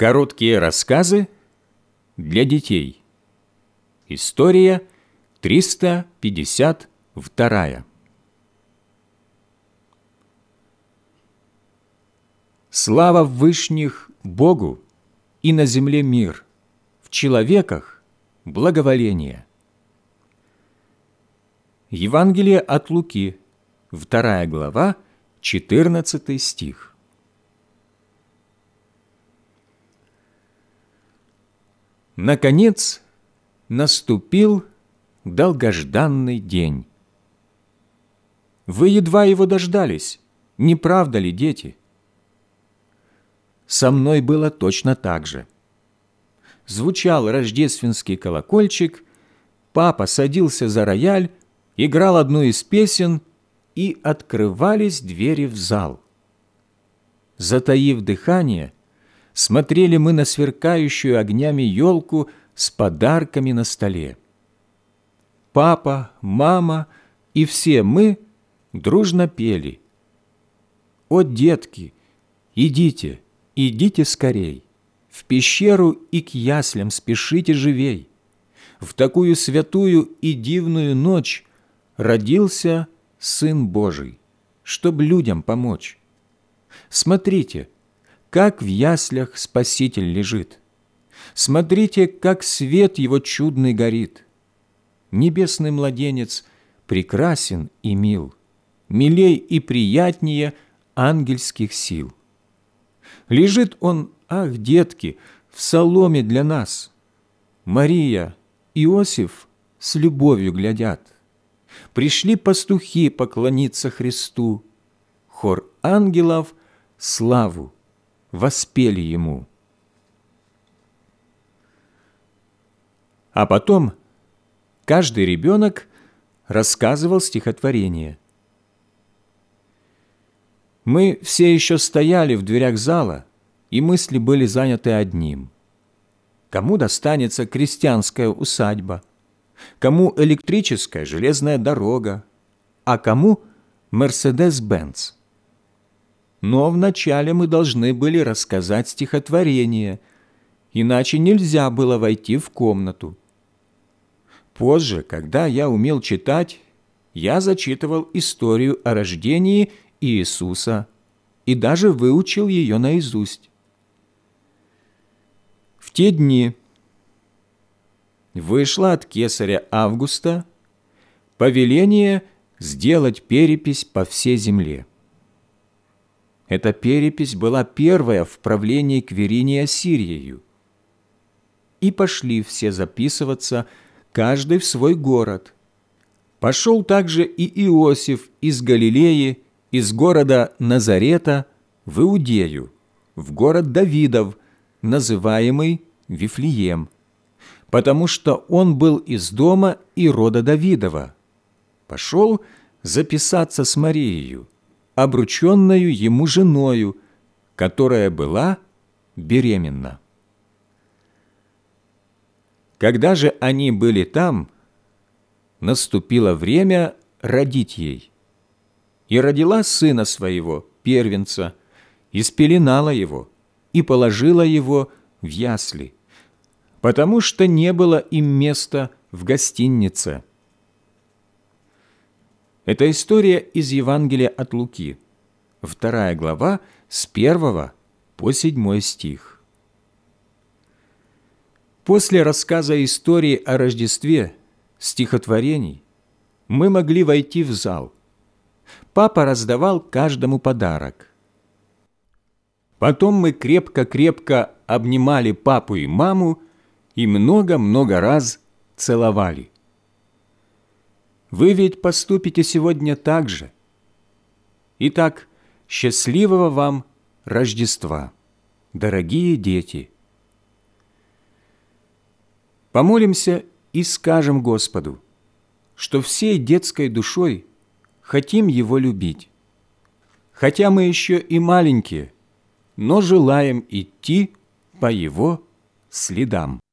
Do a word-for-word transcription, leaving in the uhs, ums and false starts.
Короткие рассказы для детей. История триста пятьдесят вторая. Слава в вышних Богу, и на земле мир, в человеках благоволение. Евангелие от Луки, вторая глава, четырнадцатый стих. Наконец наступил долгожданный день. Вы едва его дождались, не правда ли, дети? Со мной было точно так же. Звучал рождественский колокольчик, папа садился за рояль, играл одну из песен, и открывались двери в зал. Затаив дыхание, смотрели мы на сверкающую огнями елку с подарками на столе. Папа, мама и все мы дружно пели: «О, детки, идите, идите скорей, в пещеру и к яслям спешите живей. В такую святую и дивную ночь родился Сын Божий, чтоб людям помочь. Смотрите, как в яслях Спаситель лежит. Смотрите, как свет Его чудный горит. Небесный младенец прекрасен и мил, милей и приятнее ангельских сил. Лежит Он, ах, детки, в соломе для нас. Мария, Иосиф с любовью глядят. Пришли пастухи поклониться Христу. Хор ангелов славу воспели Ему». А потом каждый ребенок рассказывал стихотворение. Мы все еще стояли в дверях зала, и мысли были заняты одним. Кому достанется крестьянская усадьба, кому электрическая железная дорога, а кому Мерседес-Бенц. Но вначале мы должны были рассказать стихотворение, иначе нельзя было войти в комнату. Позже, когда я умел читать, я зачитывал историю о рождении Иисуса и даже выучил ее наизусть. В те дни вышло от кесаря Августа повеление сделать перепись по всей земле. Эта перепись была первая в правлении Квиринии Ассирией. И пошли все записываться, каждый в свой город. Пошел также и Иосиф из Галилеи, из города Назарета, в Иудею, в город Давидов, называемый Вифлеем, потому что он был из дома и рода Давидова. Пошел записаться с Марией, обрученною ему женою, которая была беременна. Когда же они были там, наступило время родить ей. И родила сына своего, первенца, и спеленала его, и положила его в ясли, потому что не было им места в гостинице. Это история из Евангелия от Луки, вторая глава, с первого по седьмой стих. После рассказа истории о Рождестве, стихотворений, мы могли войти в зал. Папа раздавал каждому подарок. Потом мы крепко-крепко обнимали папу и маму и много-много раз целовали. Вы ведь поступите сегодня так же. Итак, счастливого вам Рождества, дорогие дети! Помолимся и скажем Господу, что всей детской душой хотим Его любить. Хотя мы еще и маленькие, но желаем идти по Его следам.